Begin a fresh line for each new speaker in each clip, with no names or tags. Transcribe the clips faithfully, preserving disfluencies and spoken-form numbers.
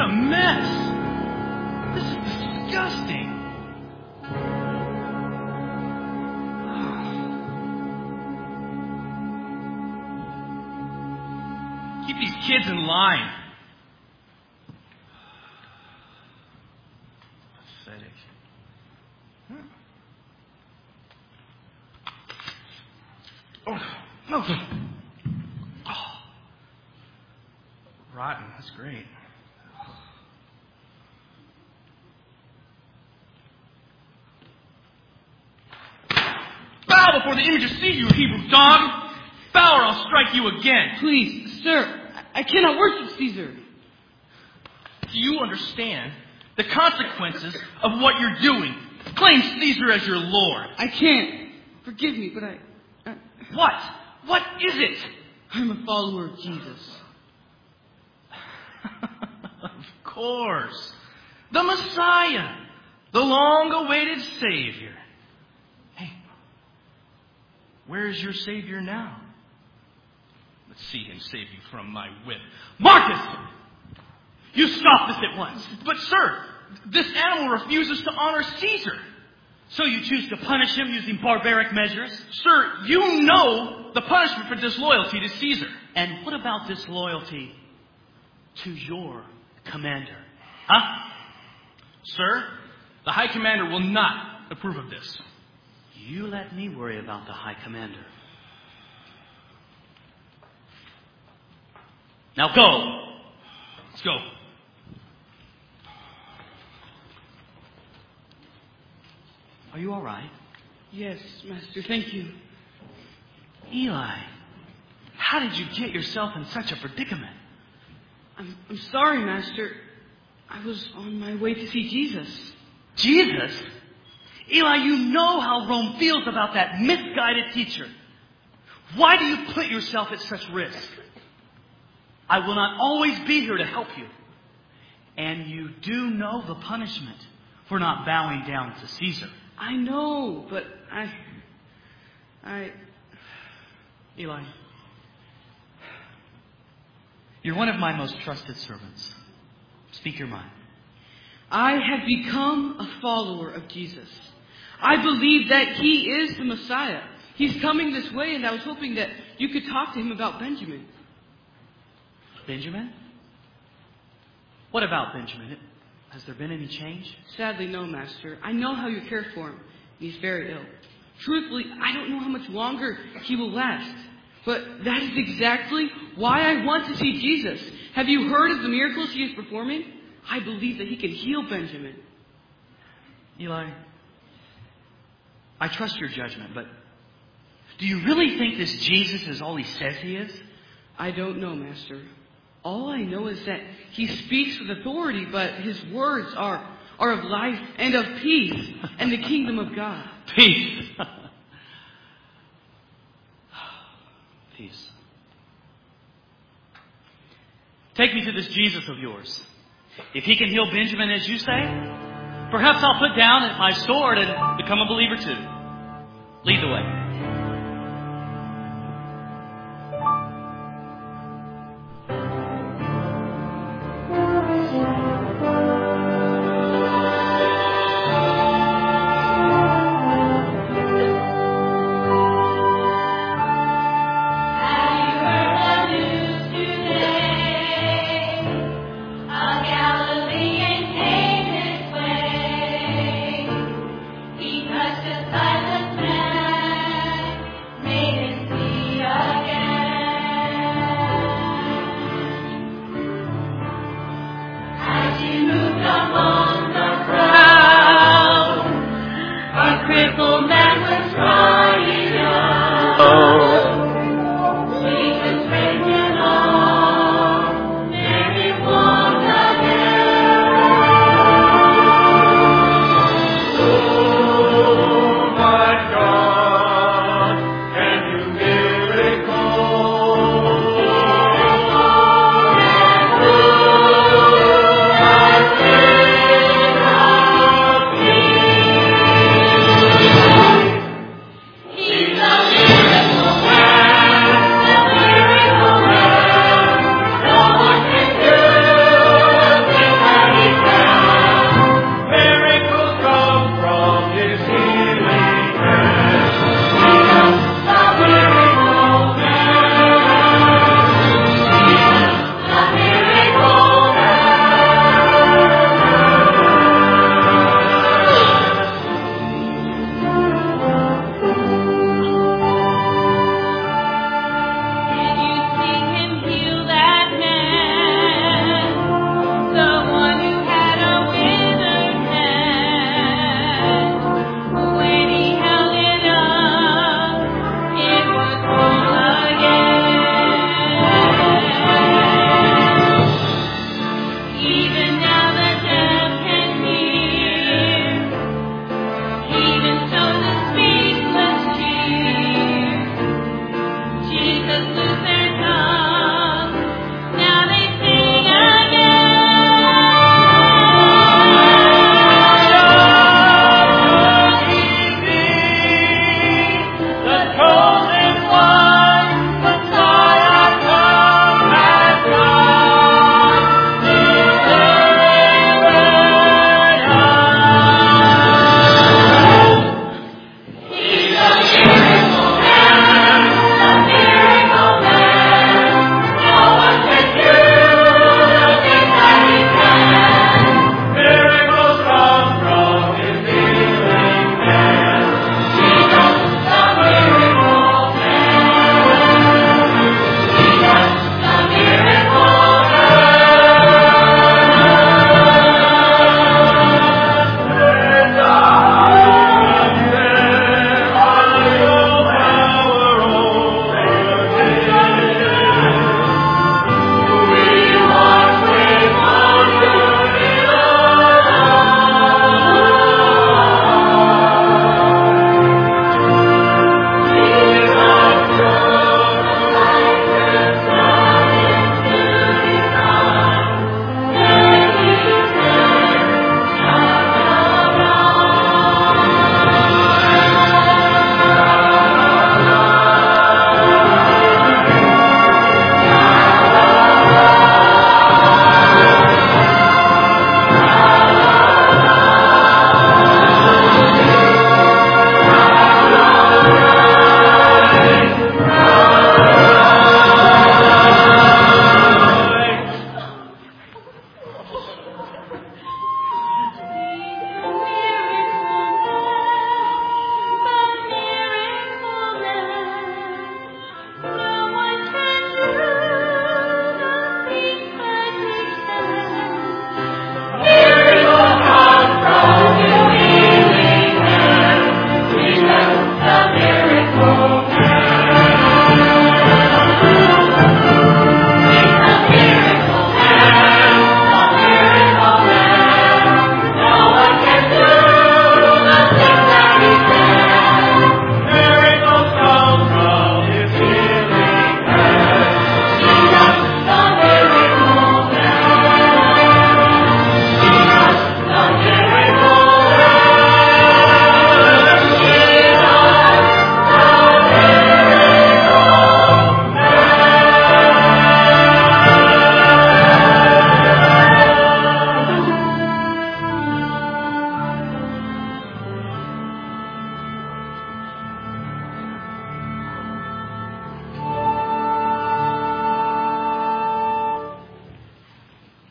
a mess. This is disgusting. Keep these kids in line. Pathetic. Huh. Oh, no. Oh. Rotten. That's great. Bow before the image of Caesar, you Hebrew dog! Bow or I'll strike you again!
Please, sir, I cannot worship Caesar.
Do you understand the consequences of what you're doing? Claim Caesar as your Lord.
I can't. Forgive me, but I... I
what? What is it?
I'm a follower of Jesus.
Of course. The Messiah. The long-awaited Savior. Hey, where is your Savior now? Let's see him save you from my whip. Marcus! You stop this at once. But, sir, this animal refuses to honor Caesar.
So you choose to punish him using barbaric measures?
Sir, you know the punishment for disloyalty to Caesar.
And what about disloyalty to your commander? Huh?
Sir, the High Commander will not approve of this.
You let me worry about the High Commander. Now go.
Let's go.
Are you all right?
Yes, Master, thank you.
Eli, how did you get yourself in such a predicament?
I'm, I'm sorry, Master. I was on my way to see Jesus.
Jesus? Eli, you know how Rome feels about that misguided teacher. Why do you put yourself at such risk? I will not always be here to help you. And you do know the punishment for not bowing down to Caesar.
I know, but I... I...
Eli, you're one of my most trusted servants. Speak your mind.
I have become a follower of Jesus. I believe that he is the Messiah. He's coming this way, and I was hoping that you could talk to him about Benjamin.
Benjamin? What about Benjamin? Has there been any change?
Sadly, no, Master. I know how you care for him. He's very ill. Truthfully, I don't know how much longer he will last. But that is exactly why I want to see Jesus. Have you heard of the miracles he is performing? I believe that he can heal Benjamin.
Eli, I trust your judgment, but do you really think this Jesus is all he says he is?
I don't know, Master. All I know is that he speaks with authority, but his words are, are of life and of peace and the kingdom of God.
Peace. Peace. Take me to this Jesus of yours. If he can heal Benjamin as you say, perhaps I'll put down my sword and become a believer too. Lead the way.
He touched the silent man.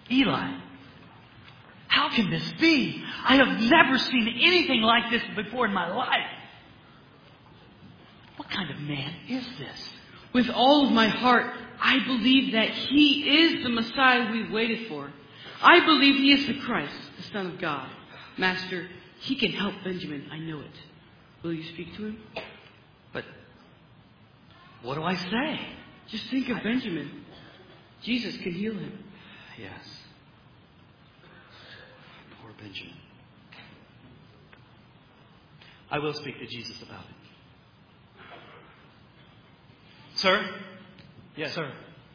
Eli, how can this be? I have never seen anything like this before in my life. What kind of man is this?
With all of my heart, I believe that He is the Messiah we've waited for. I believe He is the Christ, the Son of God. Master, He can help Benjamin. I know it. Will you speak to him?
But what do I say?
Just think of Benjamin. Jesus can heal him.
Yes. Poor Benjamin. I will speak to Jesus about it. Sir?
Yes.
Sir.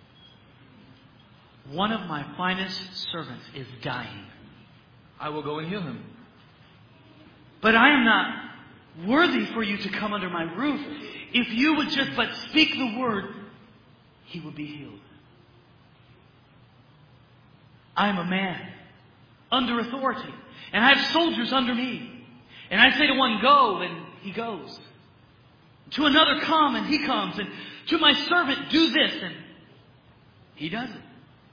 One of my finest servants is dying.
I will go and heal him.
But I am not worthy for you to come under my roof. If you would just but speak the word, he will be healed. I am a man under authority, and I have soldiers under me. And I say to one, go, and he goes. To another, come, and he comes. And to my servant, do this, and he does it.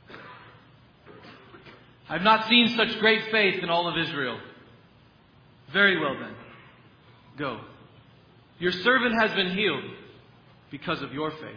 I have not seen such great faith in all of Israel. Very well then. Go. Your servant has been healed because of your faith.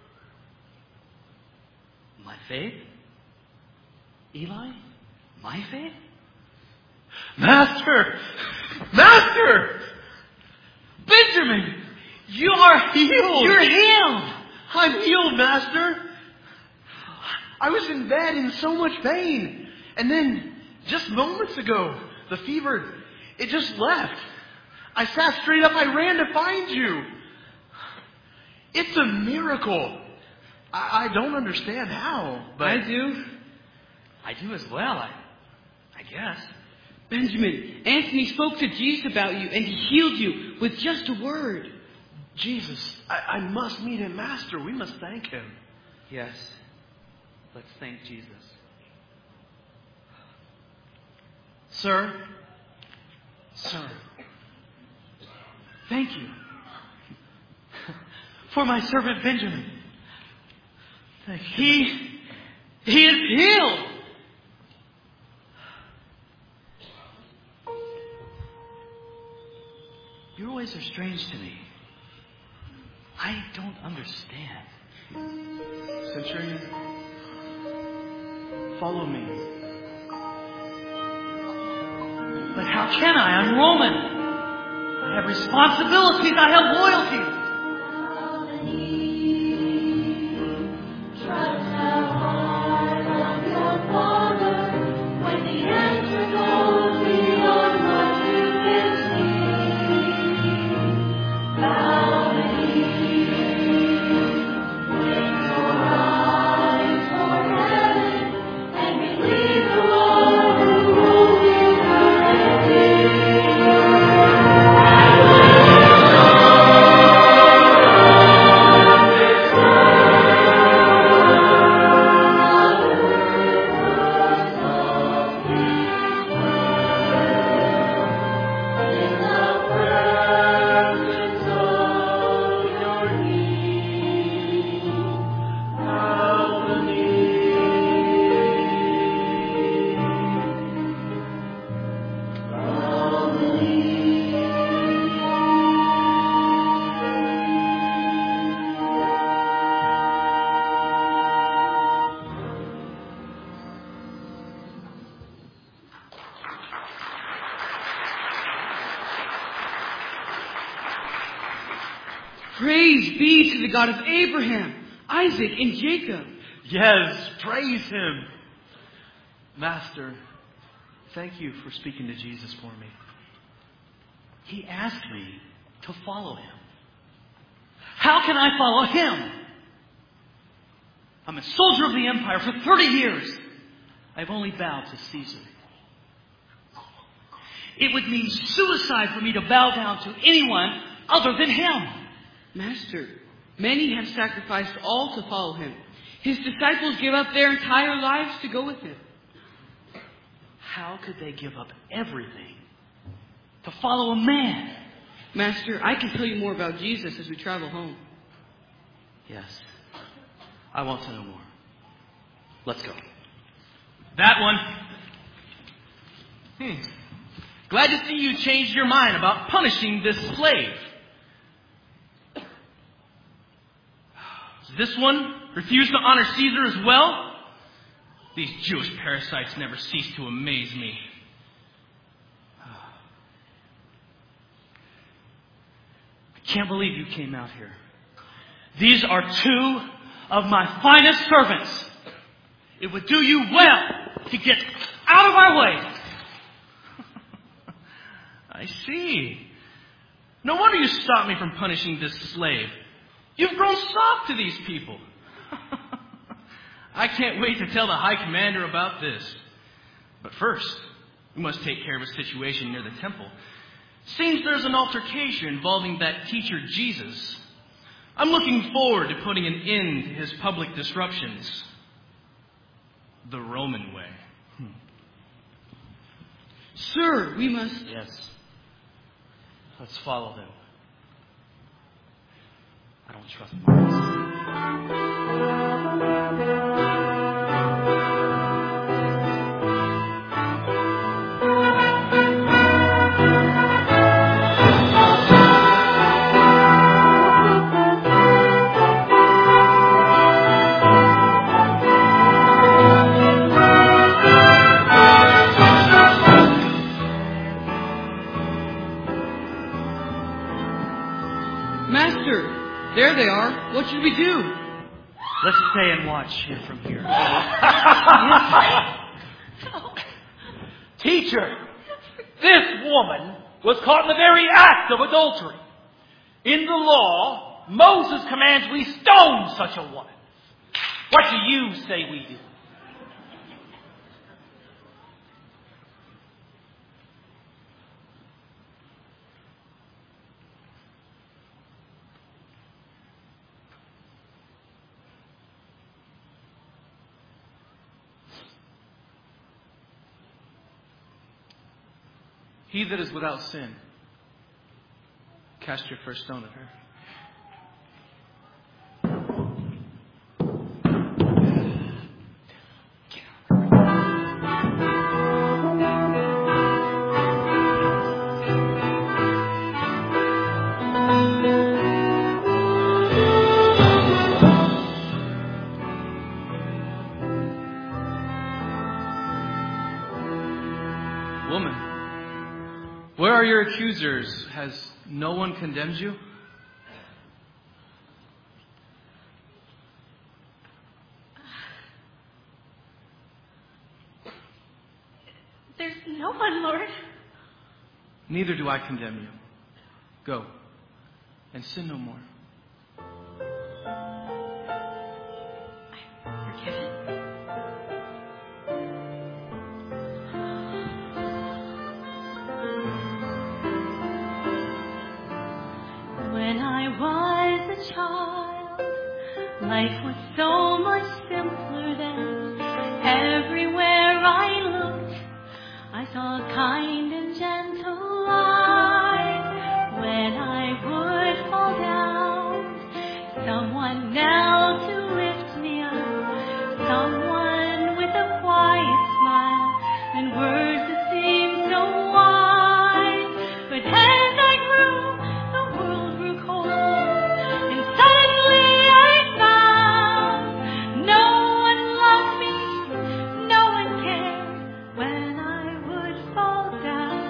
My faith? Eli? My faith? Master! Master! Benjamin! You are healed! You're healed!
I'm healed, Master. I was in bed in so much pain. And then, just moments ago, the fever, it just left. I sat straight up. I ran to find you. It's a miracle. I, I don't understand how, but
I do.
I do as well, I, I guess.
Benjamin, Anthony spoke to Jesus about you, and he healed you with just a word.
Jesus, I, I must meet him, Master. We must thank him.
Yes. Let's thank Jesus. Sir, sir, thank you for my servant Benjamin. Thank you. He, he is healed. Your ways are strange to me. I don't understand.
Centurion, follow me.
But how can I? I'm Roman. I have responsibilities. I have loyalties.
Praise be to the God of Abraham, Isaac, and Jacob.
Yes, praise him. Master, thank you for speaking to Jesus for me.
He asked me to follow him. How can I follow him? I'm a soldier of the empire for thirty years. I've only bowed to Caesar. It would mean suicide for me to bow down to anyone other than him.
Master, many have sacrificed all to follow him. His disciples give up their entire lives to go with him.
How could they give up everything to follow a man?
Master, I can tell you more about Jesus as we travel home.
Yes. I want to know more. Let's go.
That one. Hmm. Glad to see you changed your mind about punishing this slave. Does this one refuse to honor Caesar as well? These Jewish parasites never cease to amaze me.
I can't believe you came out here. These are two of my finest servants. It would do you well to get out of my way.
I see. No wonder you stopped me from punishing this slave. You've grown soft to these people. I can't wait to tell the high commander about this. But first, we must take care of a situation near the temple. Seems there's an altercation involving that teacher Jesus. I'm looking forward to putting an end to his public disruptions. The Roman way. Hmm.
Sir, we must...
Yes. Let's follow them. I don't trust Marcus.
Master, there they are. What should we do?
Let's stay and watch here from here.
Teacher, this woman was caught in the very act of adultery. In the law, Moses commands we stone such a woman. What do you say we do?
He that is without sin, cast your first stone at her. Woman, where are your accusers? Has no one condemned you?
There's no one, Lord.
Neither do I condemn you. Go, and sin no more.
I'm forgiven. When I was a child, life was so much simpler then. Everywhere I looked, I saw a kind and gentle light. When I would fall down, someone knelt to lift me up. Someone with a quiet smile and words that seemed so wise. But as I grew, the world grew cold, and suddenly I found no one loved me, no one cared when I would fall down.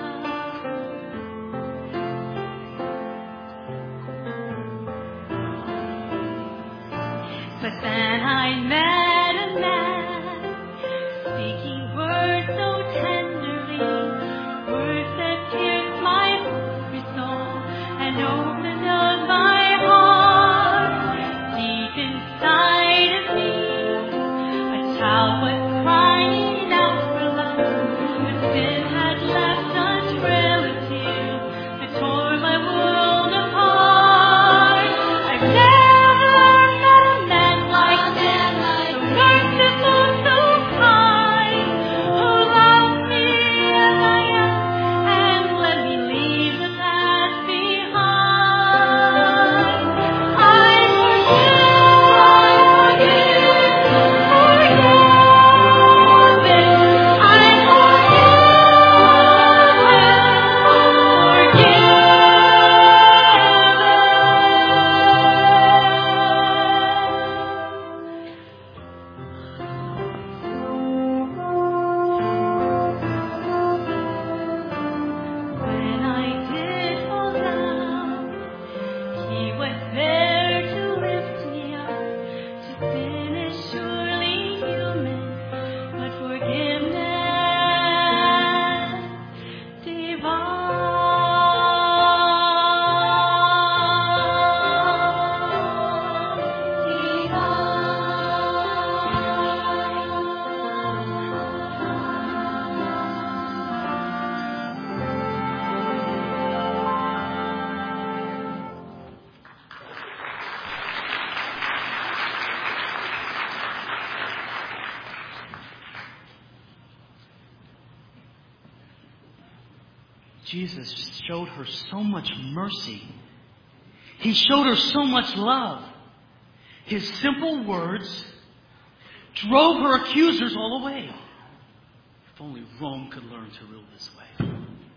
Jesus showed her so much mercy. He showed her so much love. His simple words drove her accusers all away. If only Rome could learn to rule this way.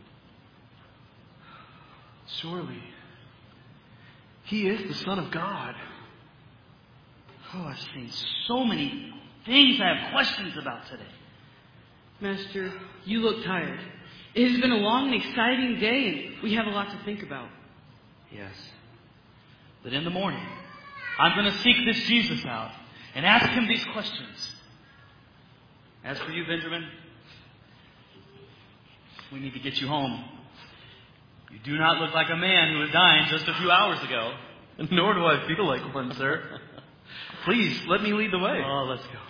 Surely, He is the Son of God.
Oh, I've seen so many things I have questions about today.
Master, you look tired. It has been a long and exciting day, and we have a lot to think about.
Yes. But in the morning, I'm going to seek this Jesus out and ask Him these questions. As for you, Benjamin, we need to get you home. You do not look like a man who was dying just a few hours ago.
Nor do I feel like one, sir. Please, let me lead the way.
Oh, let's go.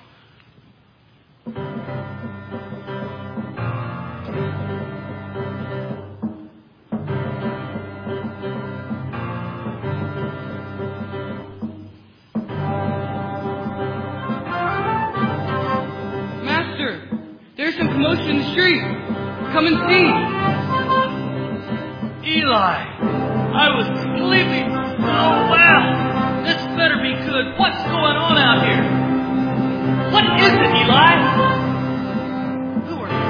Master, there's some commotion in the street. Come and see.
Eli, I was sleeping so well. This better be good. What's going on out here? What is it, Eli? Who are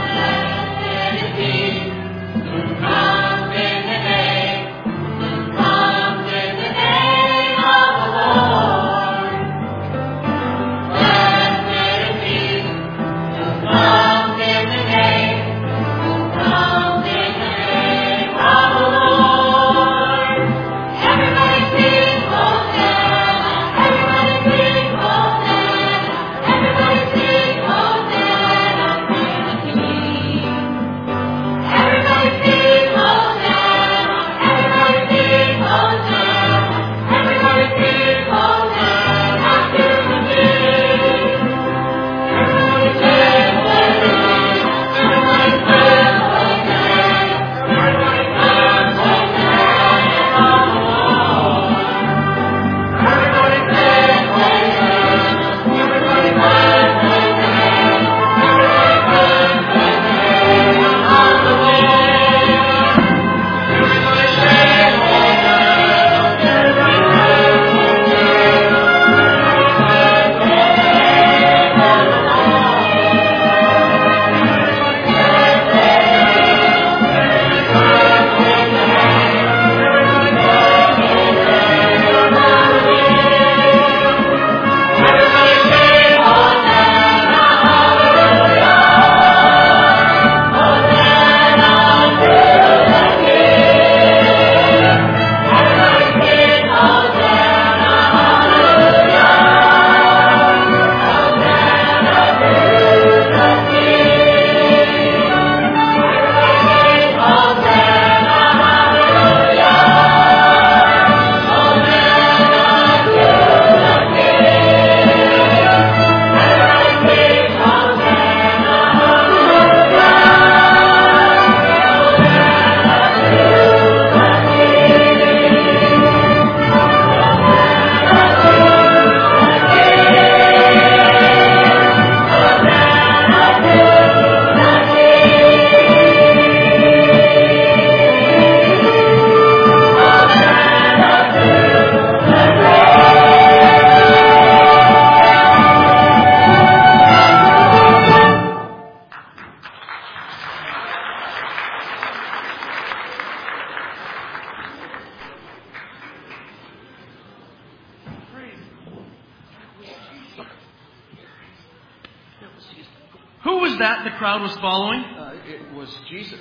Who was that the crowd was following?
Uh, it was Jesus.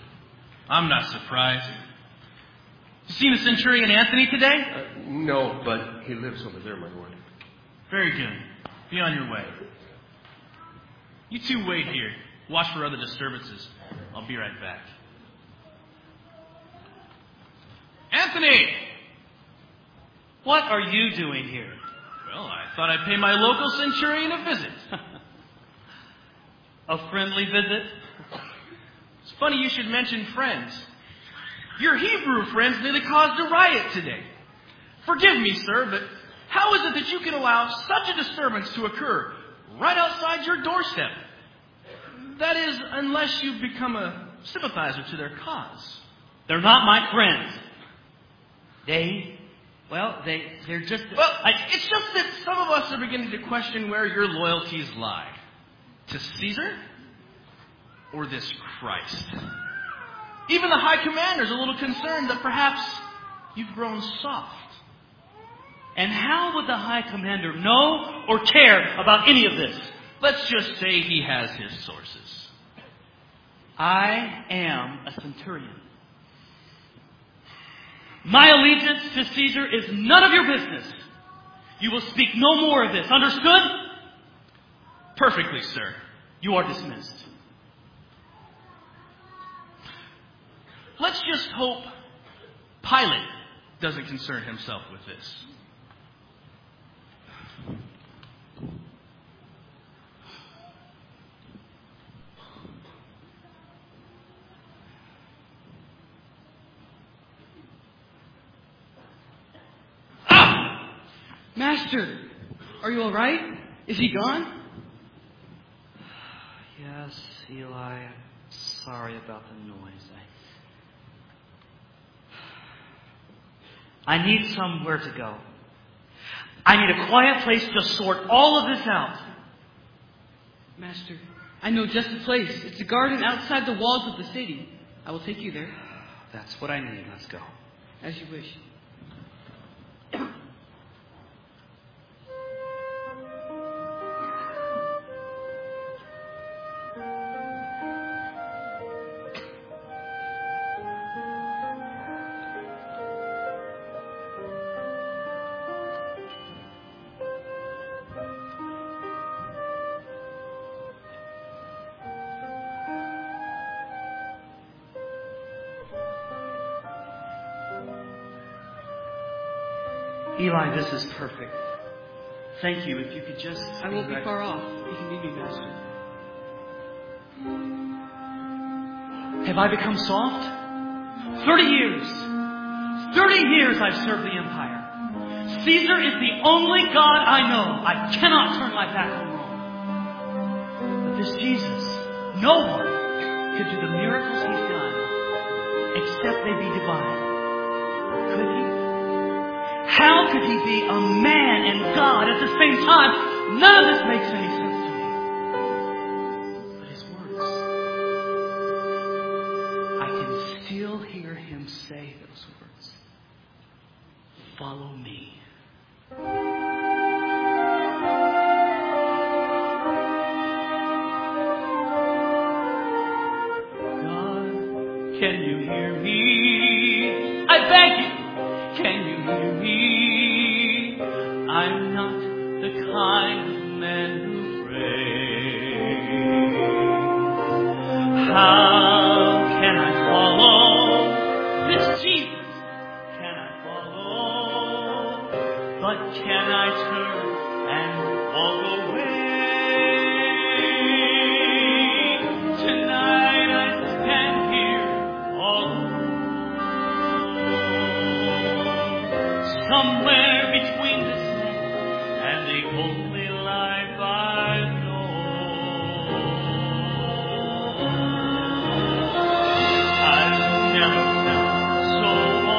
I'm not surprised. You seen the centurion Anthony today?
Uh, no, but he lives over there, my lord.
Very good. Be on your way. You two wait here. Watch for other disturbances. I'll be right back. Anthony!
What are you doing here?
Well, I thought I'd pay my local centurion a visit.
A friendly visit?
It's funny you should mention friends. Your Hebrew friends nearly caused a riot today. Forgive me, sir, but how is it that you can allow such a disturbance to occur right outside your doorstep? That is, unless you've become a sympathizer to their cause.
They're not my friends. They, well, they, they're just...
Well,
I,
it's just that some of us are beginning to question where your loyalties lie. To Caesar? Or this Christ? Even the high commander's a little concerned that perhaps you've grown soft.
and how would the high commander know or care about any of this?
Let's just say he has his sources.
I am a centurion. My allegiance to Caesar is none of your business. You will speak no more of this. Understood?
Perfectly, sir.
You are dismissed.
Let's just hope Pilate doesn't concern himself with this.
Master, are you all right? Is he gone?
Yes, Eli, I'm sorry about the noise. I, I need somewhere to go. I need a quiet place to sort all of this out.
Master, I know just the place. It's a garden outside the walls of the city. I will take you there.
That's what I need. Let's go.
As you wish.
Eli, this is perfect. Thank you. If you could just...
I won't be far off. You can meet me, Master.
Have I become soft? Thirty years. Thirty years I've served the empire. Caesar is the only God I know. I cannot turn my back on Rome. But this Jesus, no one could do the miracles he's done except they be divine. Could he? How could he be a man and God at the same time? None of this makes any sense to me. But his words, I can still hear him say those words. Follow me. God, can you hear me? I beg you. Can you hear me? I'm not the kind of man who prays. How can I follow this Jesus? Can I follow? But can I turn and walk away? Tonight I stand here all alone. Somewhere between this land and the only life I know. I've never felt so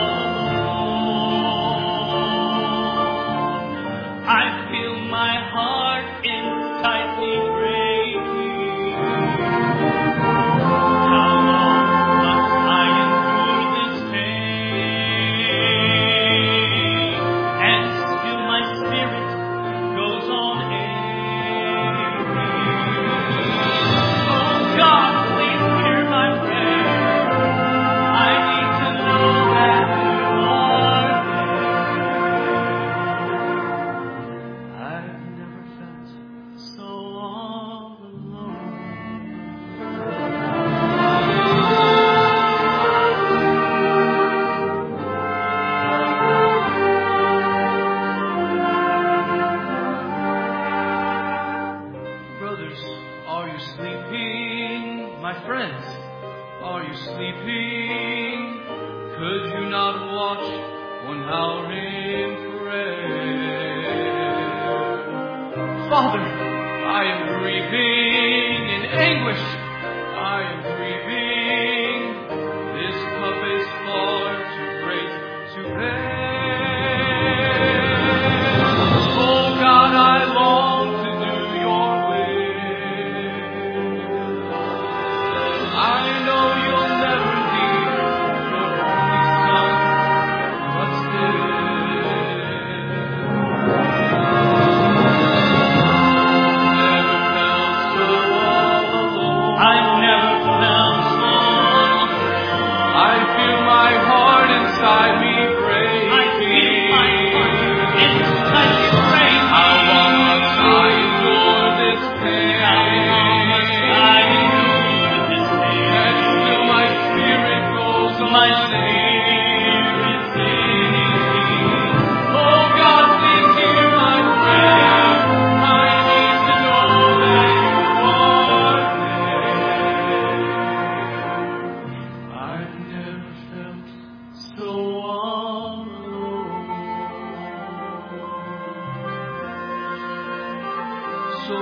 alone. I feel my heart in tightly breaking. How long must I endure this pain? Father, I am grieving in anguish. I am grieving.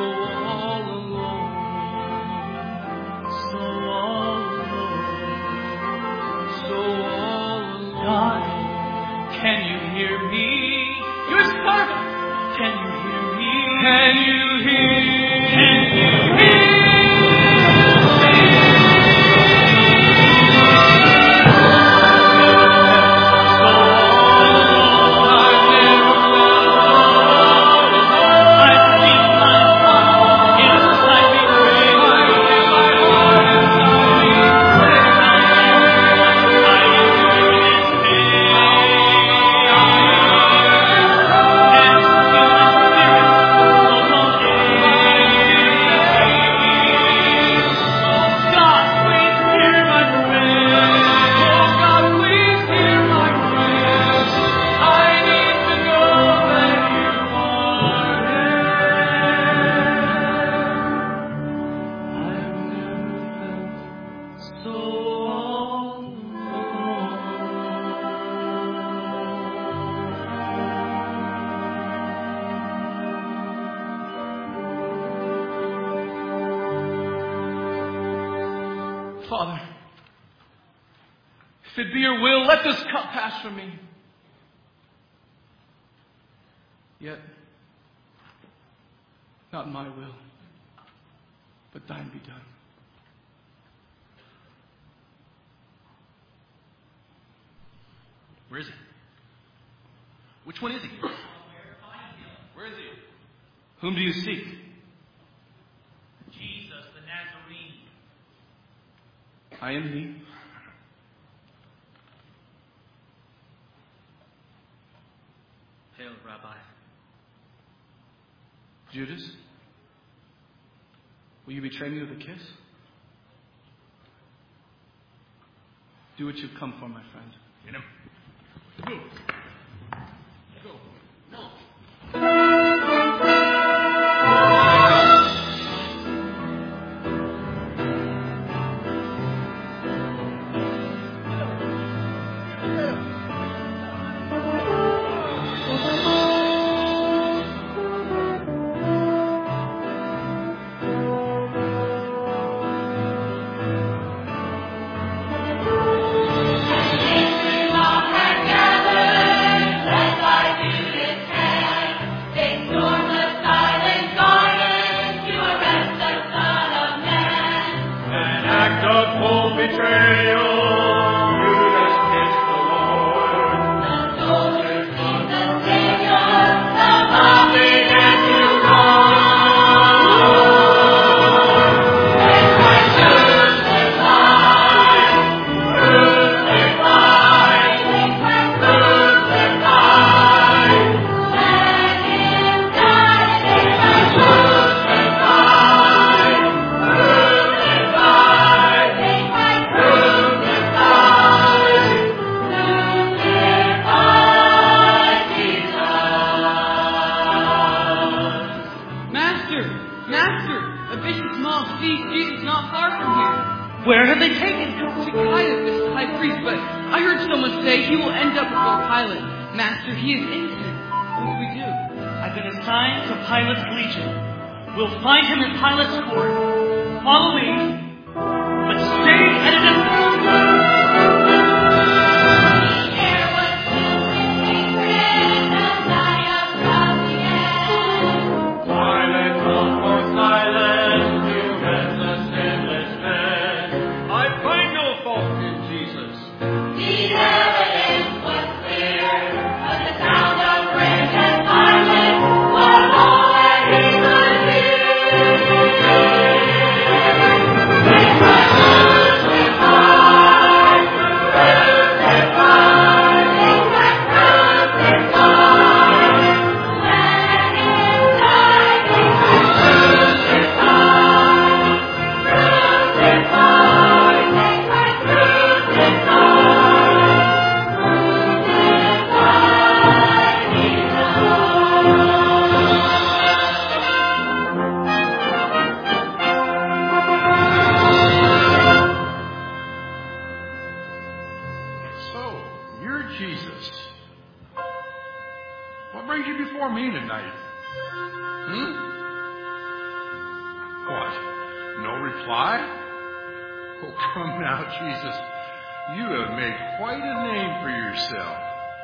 all alone, so all alone, so all alone.
God, can you hear me? Your servant, can you hear me?
Can you hear?
Can you hear?
Father, if it be your will, let this cup pass from me. Yet, not my will, but thine be done.
Where is he? Which one is he? Where is he?
Whom do you seek?
Jesus the Nazarene.
I am he.
Hail, Rabbi.
Judas, will you betray me with a kiss? Do what you've come for, my friend.
Get him.
Where have they taken him? To Caiaphas, the high priest, but I heard someone say he will end up before Pilate. Master, he is innocent. What do we do?
I've been assigned to Pilate's legion. We'll find him in Pilate's court. Follow me, but stay at a distance.
reply. Oh, come now, Jesus. You have made quite a name for yourself.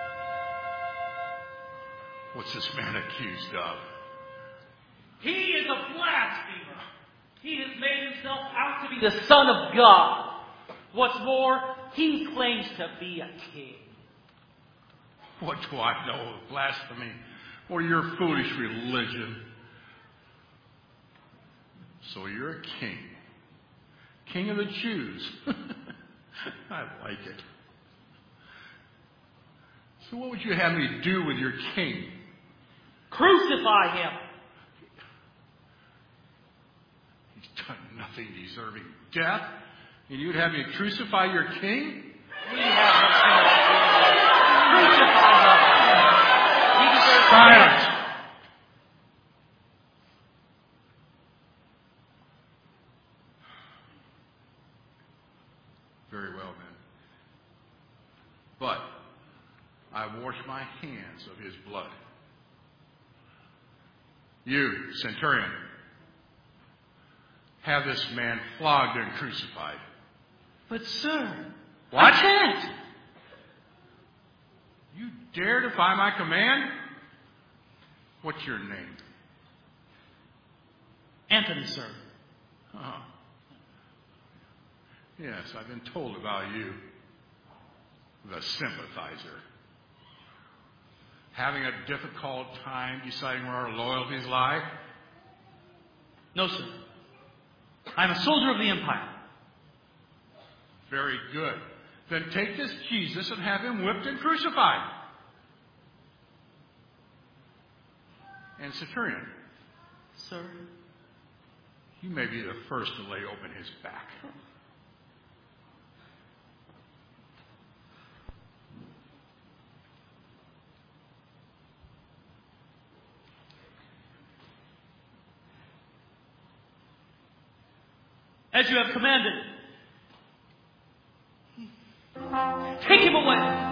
What's this man accused of?
He is a blasphemer. He has made himself out to be the Son of God. What's more, he claims to be a king.
What do I know of blasphemy or your foolish religion? So you're a king. King of the Jews. I like it. So what would you have me do with your king?
Crucify him.
He's done nothing deserving death, and you'd have me crucify your king?
We have no king. Crucify him. He deserves
Silence. Very well, then. But I wash my hands of his blood. You, centurion, have this man flogged and crucified.
But, sir,
What?
I can't.
You dare defy my command? What's your name?
Anthony, sir.
Oh. Yes, I've been told about you. The sympathizer. Having a difficult time deciding where our loyalties lie?
No, sir. I'm a soldier of the Empire.
Very good. Then take this Jesus and have him whipped and crucified. And centurion,
Sir?
you may be the first to lay open his back.
As you have commanded. Take him away.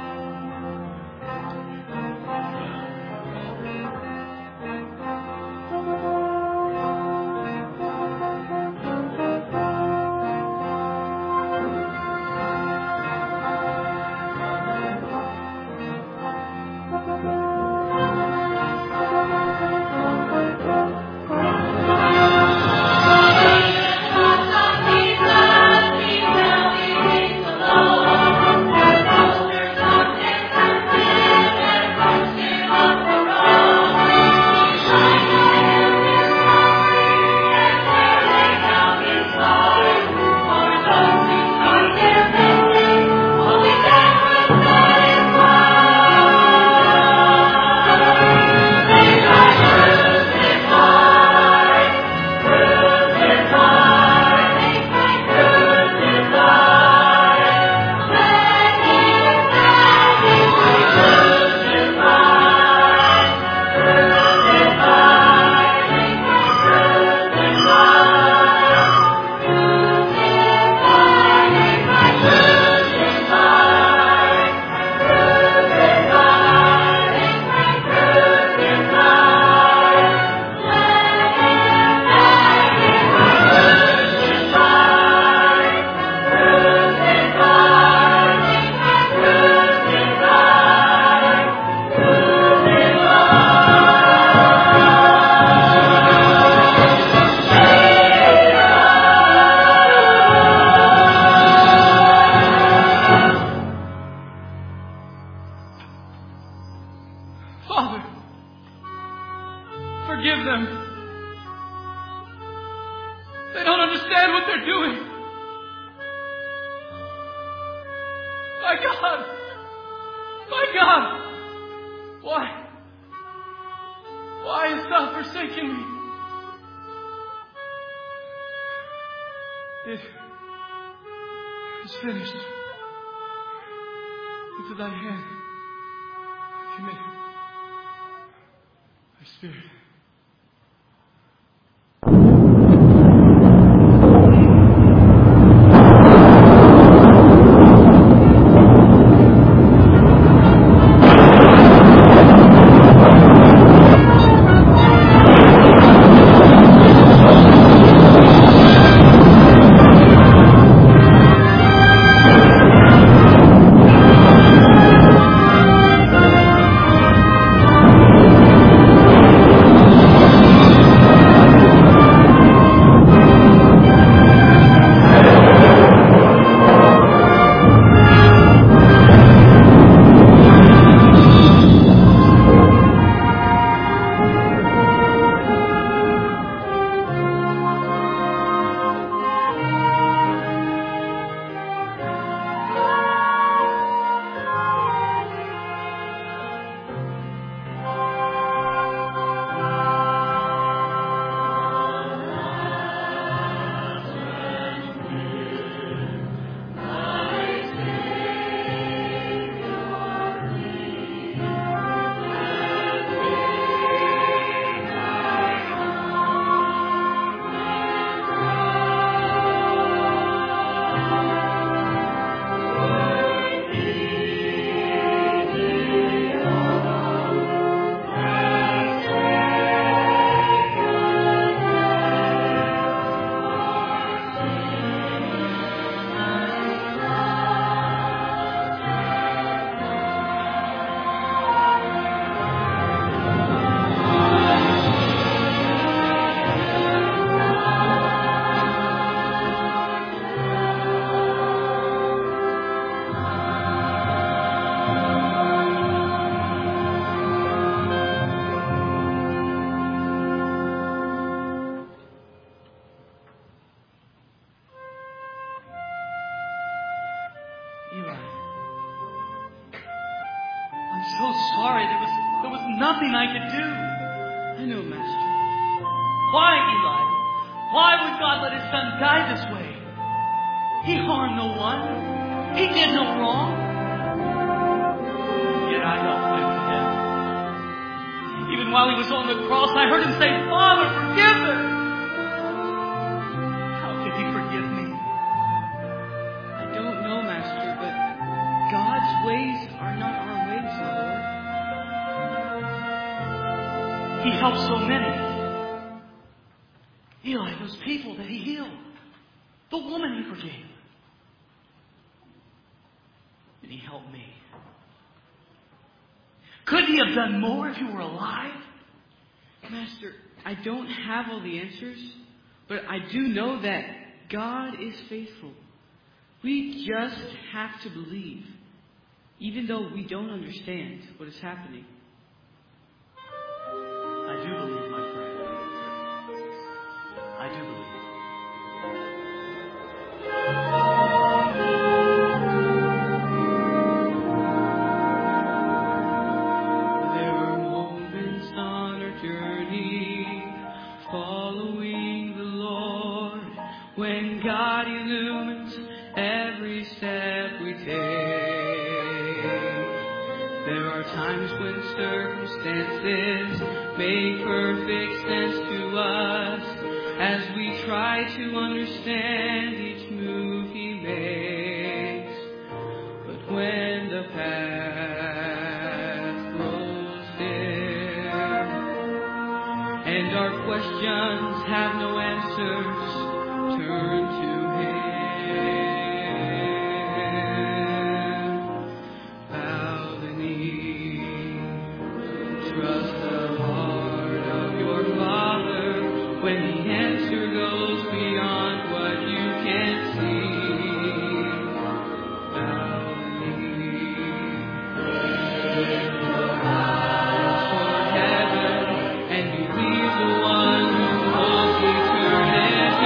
nothing I could do.
I know, Master.
Why, Eli? Why would God let his son die this way? He harmed no one. He did no wrong. Yet I helped him in him. Even while he was on the cross, I heard him say, Father, forgive them. How could he forgive me?
I don't know, Master, but God's ways are not our ways, Lord.
He helped so many. Eli, those people that he healed. The woman he forgave. And he helped me. Couldn't he have done more if he were alive?
Master, I don't have all the answers, but I do know that God is faithful. We just have to believe, even though we don't understand what is happening.
I do believe, my friend. I do believe.
There were moments on our journey, following the Lord, when God illumines every step we take. There are times when circumstances make perfect sense to us, as we try to understand each move he makes. But when the path grows dim and our questions have no answers, turn to him. Bow the knee, trust the heart of your Father when the answer goes beyond what you can see. Bow the knee, lift your eyes toward heaven, and believe the one who holds eternity.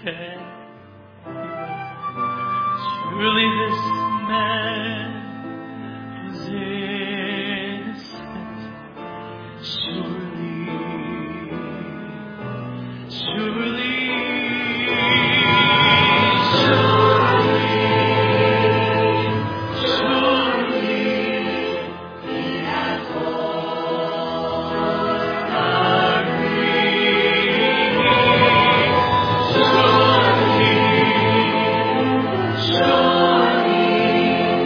dead. Surely this man was innocent. Surely, surely, surely, surely, he has borne our grief. Surely, surely.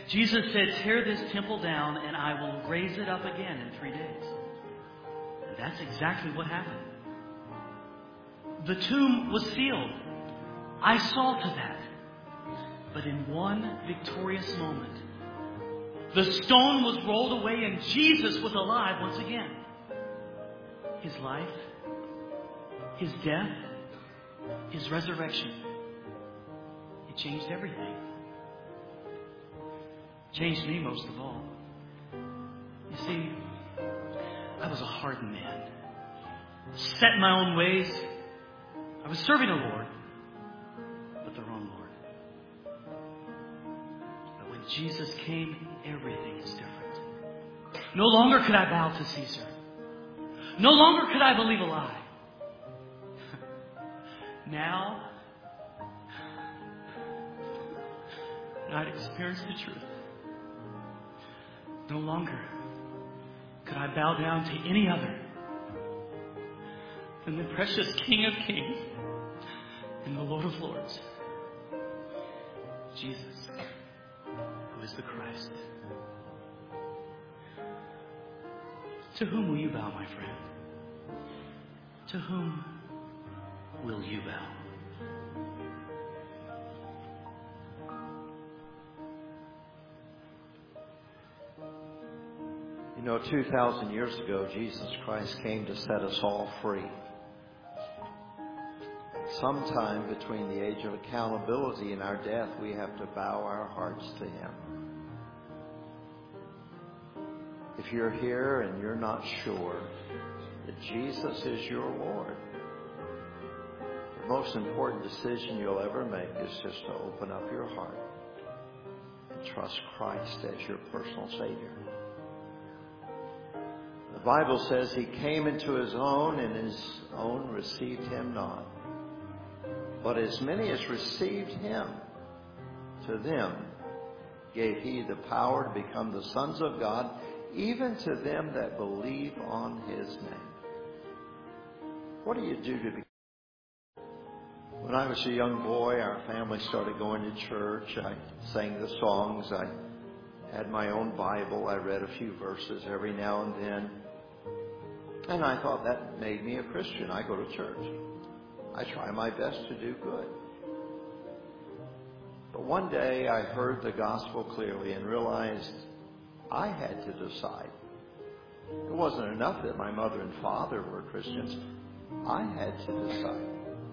Jesus said, tear this temple down and I will raise it up again in three days. And that's exactly what happened. The tomb was sealed. I saw to that. But in one victorious moment, the stone was rolled away and Jesus was alive once again. His life, His death, His resurrection. It changed everything. It changed me most of all. You see, I was a hardened man. Set in my own ways. I was serving the Lord, but the wrong Lord. But when Jesus came, everything is different. No longer could I bow to Caesar. No longer could I believe a lie. Now, I'd experienced the truth. No longer could I bow down to any other than the precious King of Kings and the Lord of Lords, Jesus, who is the Christ. To whom will you bow, my friend? To whom will you bow?
You know, two thousand years ago, Jesus Christ came to set us all free. Sometime between the age of accountability and our death, we have to bow our hearts to Him. If you're here and you're not sure that Jesus is your Lord, the most important decision you'll ever make is just to open up your heart and trust Christ as your personal Savior. The Bible says He came into His own, and His own received Him not. But as many as received Him, to them gave He the power to become the sons of God, even to them that believe on His name. What do you do to be? When I was a young boy, our family started going to church. I sang the songs. I had my own Bible. I read a few verses every now and then. And I thought that made me a Christian. I go to church. I try my best to do good. But one day I heard the gospel clearly and realized I had to decide. It wasn't enough that my mother and father were Christians. I had to decide.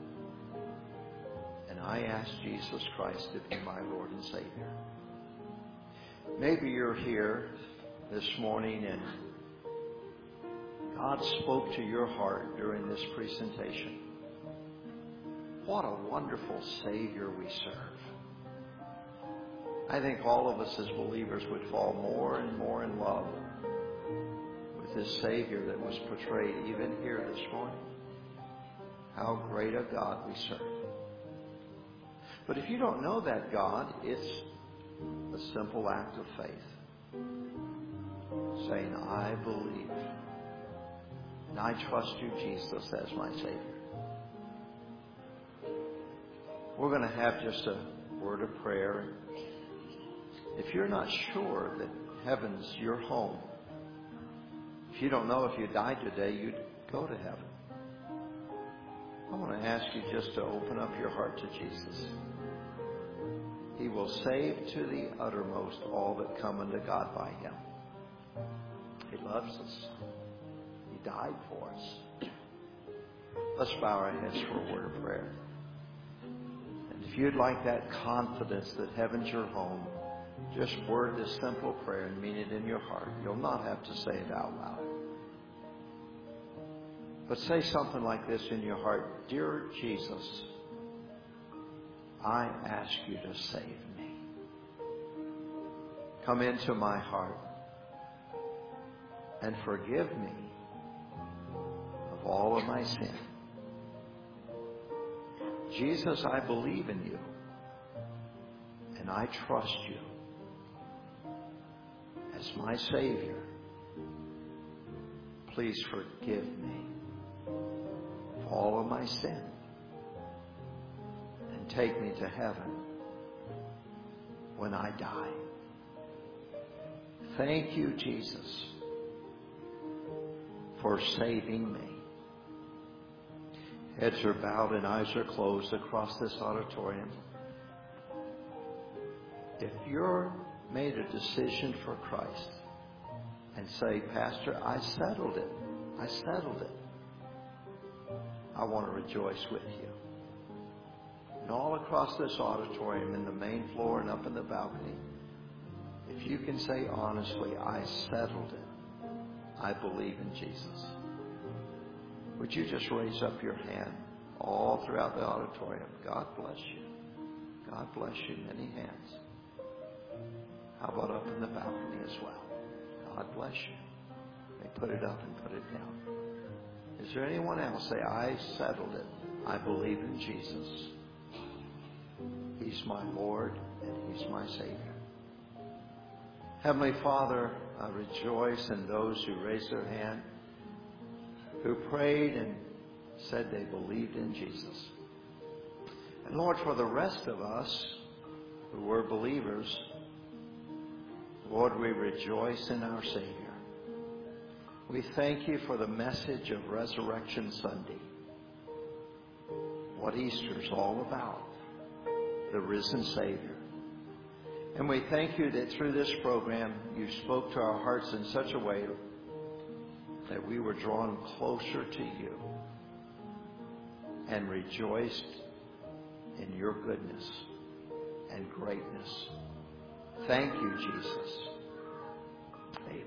And I asked Jesus Christ to be my Lord and Savior. Maybe you're here this morning and God spoke to your heart during this presentation. What a wonderful Savior we serve. I think all of us as believers would fall more and more in love with this Savior that was portrayed even here this morning. How great a God we serve. But if you don't know that God, it's a simple act of faith. Saying, I believe. And I trust you, Jesus, as my Savior. We're going to have just a word of prayer. If you're not sure that heaven's your home, if you don't know if you died today, you'd go to heaven. I want to ask you just to open up your heart to Jesus. He will save to the uttermost all that come unto God by Him. He loves us. He died for us. Let's bow our heads for a word of prayer. And if you'd like that confidence that heaven's your home, just word this simple prayer and mean it in your heart. You'll not have to say it out loud. But say something like this in your heart. Dear Jesus, I ask you to save me. Come into my heart and forgive me of all of my sin. Jesus, I believe in you and I trust you as my Savior. Please forgive me of all of my sin and take me to heaven when I die. Thank you, Jesus, for saving me. Heads are bowed and eyes are closed across this auditorium. If you're made a decision for Christ and say, Pastor, I settled it. I settled it. I want to rejoice with you. And all across this auditorium, in the main floor and up in the balcony, if you can say honestly, I settled it. I believe in Jesus. Would you just raise up your hand all throughout the auditorium? God bless you. God bless you. Many hands. How about up in the balcony as well? God bless you. They put it up and put it down. Is there anyone else say, I settled it. I believe in Jesus. He's my Lord and He's my Savior. Heavenly Father, I rejoice in those who raised their hand, who prayed and said they believed in Jesus. And Lord, for the rest of us who were believers, Lord, we rejoice in our Savior. We thank you for the message of Resurrection Sunday, what Easter's all about, the risen Savior. And we thank you that through this program, you spoke to our hearts in such a way that we were drawn closer to you and rejoiced in your goodness and greatness. Thank you, Jesus. Amen.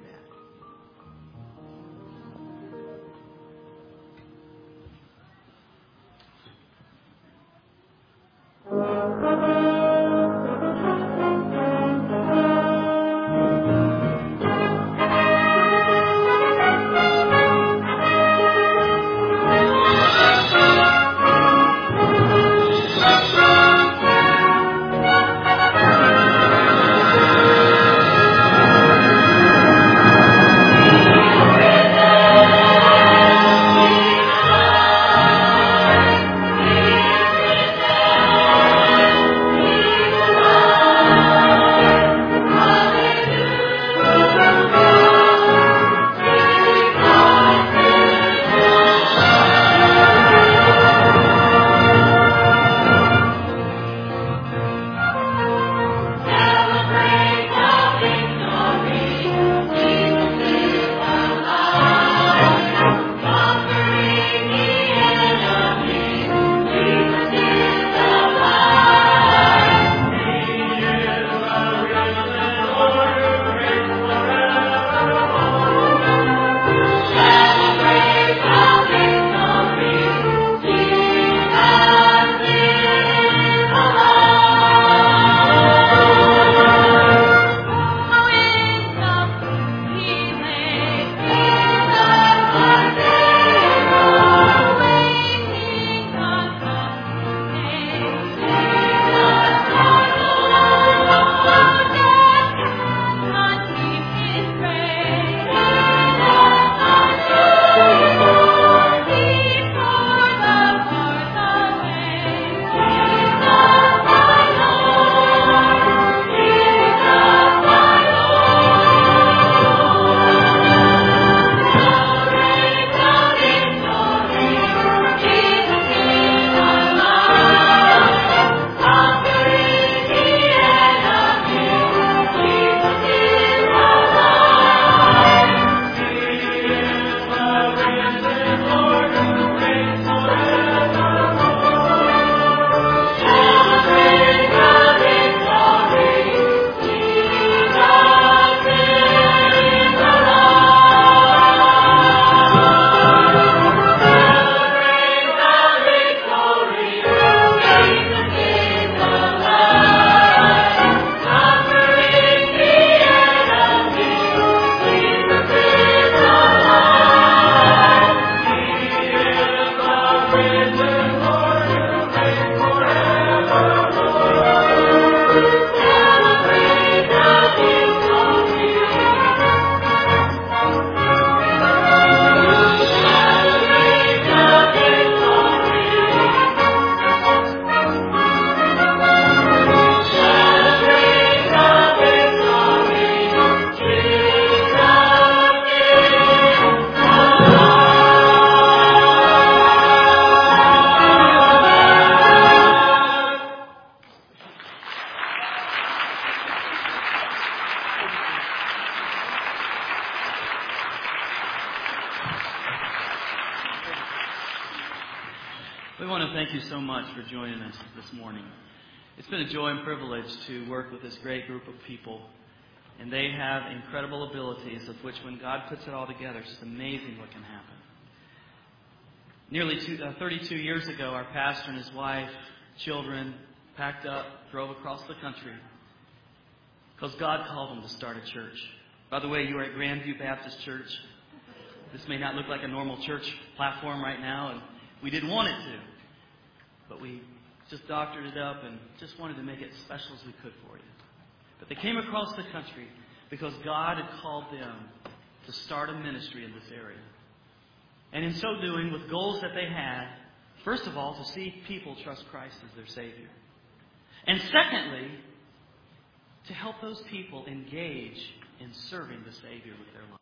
We want to thank you so much for joining us this morning. It's been a joy and privilege to work with this great group of people. And they have incredible abilities of which when God puts it all together, it's just amazing what can happen. Nearly two, uh, thirty-two years ago, our pastor and his wife, children, packed up, drove across the country because God called them to start a church. By the way, you are at Grandview Baptist Church. This may not look like a normal church platform right now, and we didn't want it to. But we just doctored it up and just wanted to make it as special as we could for you. But they came across the country because God had called them to start a ministry in this area. And in so doing, with goals that they had, first of all, to see people trust Christ as their Savior. And secondly, to help those people engage in serving the Savior with their lives.